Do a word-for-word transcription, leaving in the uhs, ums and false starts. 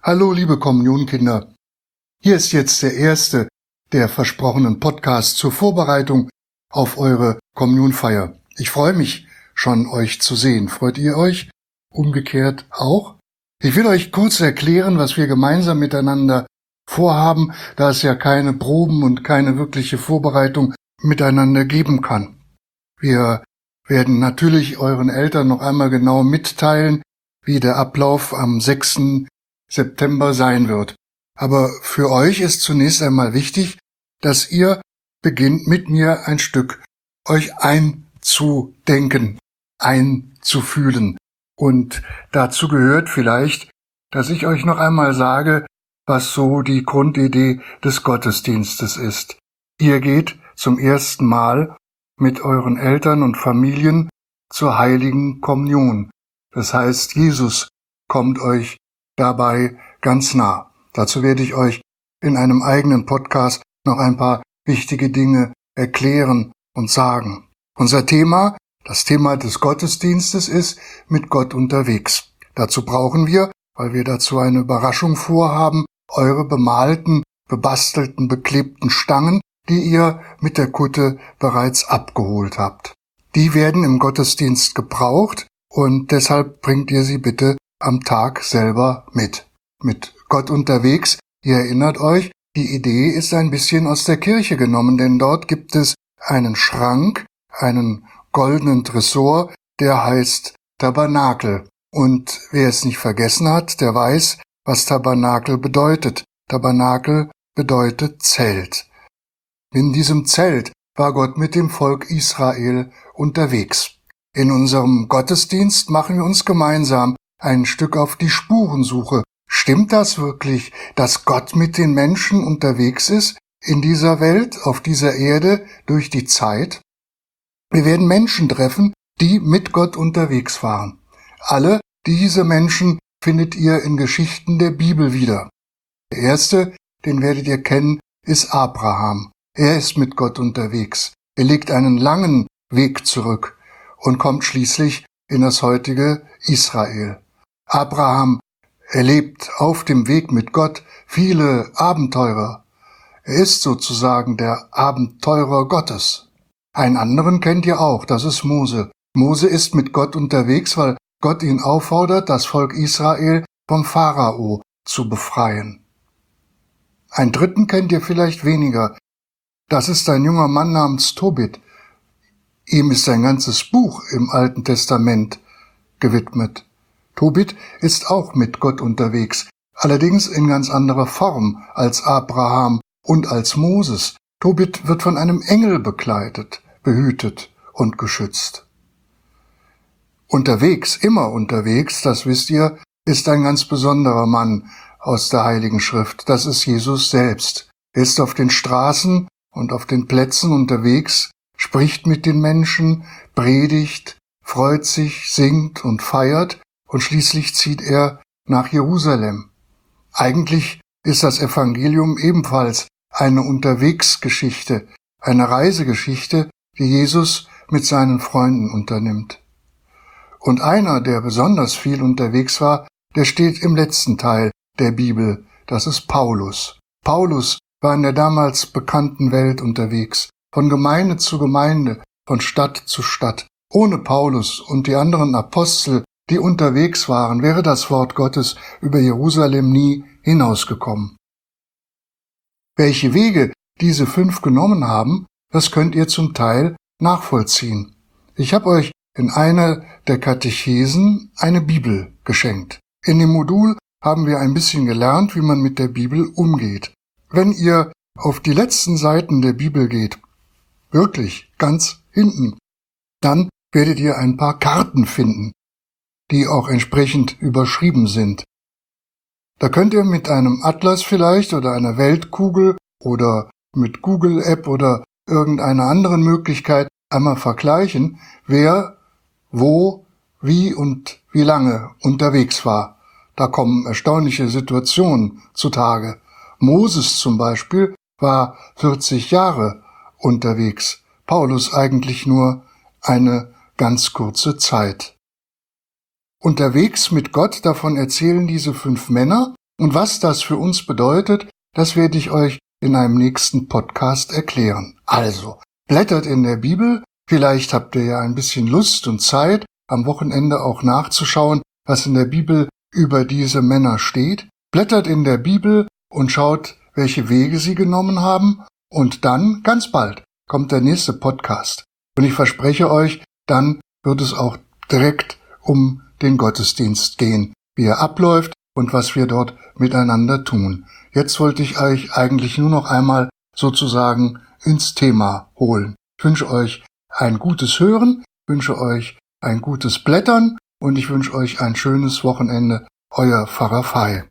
Hallo, liebe Kommunionkinder. Hier ist jetzt der erste der versprochenen Podcasts zur Vorbereitung auf eure Kommunionfeier. Ich freue mich schon, euch zu sehen. Freut ihr euch? Umgekehrt auch? Ich will euch kurz erklären, was wir gemeinsam miteinander vorhaben, da es ja keine Proben und keine wirkliche Vorbereitung miteinander geben kann. Wir werden natürlich euren Eltern noch einmal genau mitteilen, wie der Ablauf am sechsten September sein wird. Aber für euch ist zunächst einmal wichtig, dass ihr beginnt mit mir ein Stück euch einzudenken, einzufühlen. Und dazu gehört vielleicht, dass ich euch noch einmal sage, was so die Grundidee des Gottesdienstes ist. Ihr geht zum ersten Mal mit euren Eltern und Familien zur heiligen Kommunion. Das heißt, Jesus kommt euch dabei ganz nah. Dazu werde ich euch in einem eigenen Podcast noch ein paar wichtige Dinge erklären und sagen. Unser Thema, das Thema des Gottesdienstes ist mit Gott unterwegs. Dazu brauchen wir, weil wir dazu eine Überraschung vorhaben, eure bemalten, bebastelten, beklebten Stangen, die ihr mit der Kutte bereits abgeholt habt. Die werden im Gottesdienst gebraucht und deshalb bringt ihr sie bitte am Tag selber mit. Mit Gott unterwegs, ihr erinnert euch, die Idee ist ein bisschen aus der Kirche genommen, denn dort gibt es einen Schrank, einen goldenen Tresor, der heißt Tabernakel. Und wer es nicht vergessen hat, der weiß, was Tabernakel bedeutet. Tabernakel bedeutet Zelt. In diesem Zelt war Gott mit dem Volk Israel unterwegs. In unserem Gottesdienst machen wir uns gemeinsam ein Stück auf die Spurensuche. Stimmt das wirklich, dass Gott mit den Menschen unterwegs ist, in dieser Welt, auf dieser Erde, durch die Zeit? Wir werden Menschen treffen, die mit Gott unterwegs waren. Alle diese Menschen findet ihr in Geschichten der Bibel wieder. Der erste, den werdet ihr kennen, ist Abraham. Er ist mit Gott unterwegs. Er legt einen langen Weg zurück und kommt schließlich in das heutige Israel. Abraham erlebt auf dem Weg mit Gott viele Abenteurer. Er ist sozusagen der Abenteurer Gottes. Einen anderen kennt ihr auch, das ist Mose. Mose ist mit Gott unterwegs, weil Gott ihn auffordert, das Volk Israel vom Pharao zu befreien. Einen dritten kennt ihr vielleicht weniger. Das ist ein junger Mann namens Tobit. Ihm ist ein ganzes Buch im Alten Testament gewidmet. Tobit ist auch mit Gott unterwegs, allerdings in ganz anderer Form als Abraham und als Moses. Tobit wird von einem Engel begleitet, behütet und geschützt. Unterwegs, immer unterwegs, das wisst ihr, ist ein ganz besonderer Mann aus der Heiligen Schrift. Das ist Jesus selbst. Er ist auf den Straßen und auf den Plätzen unterwegs, spricht mit den Menschen, predigt, freut sich, singt und feiert und schließlich zieht er nach Jerusalem. Eigentlich ist das Evangelium ebenfalls eine Unterwegsgeschichte, eine Reisegeschichte, die Jesus mit seinen Freunden unternimmt. Und einer, der besonders viel unterwegs war, der steht im letzten Teil der Bibel, das ist Paulus. Paulus war in der damals bekannten Welt unterwegs, von Gemeinde zu Gemeinde, von Stadt zu Stadt. Ohne Paulus und die anderen Apostel, die unterwegs waren, wäre das Wort Gottes über Jerusalem nie hinausgekommen. Welche Wege diese fünf genommen haben, das könnt ihr zum Teil nachvollziehen. Ich habe euch in einer der Katechesen eine Bibel geschenkt. In dem Modul haben wir ein bisschen gelernt, wie man mit der Bibel umgeht. Wenn ihr auf die letzten Seiten der Bibel geht, wirklich ganz hinten, dann werdet ihr ein paar Karten finden, die auch entsprechend überschrieben sind. Da könnt ihr mit einem Atlas vielleicht oder einer Weltkugel oder mit Google App oder irgendeiner anderen Möglichkeit einmal vergleichen, wer, wo, wie und wie lange unterwegs war. Da kommen erstaunliche Situationen zutage. Moses zum Beispiel war vierzig Jahre unterwegs, Paulus eigentlich nur eine ganz kurze Zeit. Unterwegs mit Gott, davon erzählen diese fünf Männer, Und was das für uns bedeutet, das werde ich euch in einem nächsten Podcast erklären. Also, blättert in der Bibel, vielleicht habt ihr ja ein bisschen Lust und Zeit, am Wochenende auch nachzuschauen, was in der Bibel über diese Männer steht. Blättert in der Bibel und schaut, welche Wege sie genommen haben. Und dann, ganz bald, kommt der nächste Podcast. Und ich verspreche euch, dann wird es auch direkt um den Gottesdienst gehen, wie er abläuft und was wir dort miteinander tun. Jetzt wollte ich euch eigentlich nur noch einmal sozusagen ins Thema holen. Ich wünsche euch ein gutes Hören, wünsche euch ein gutes Blättern und ich wünsche euch ein schönes Wochenende. Euer Pfarrer Fei.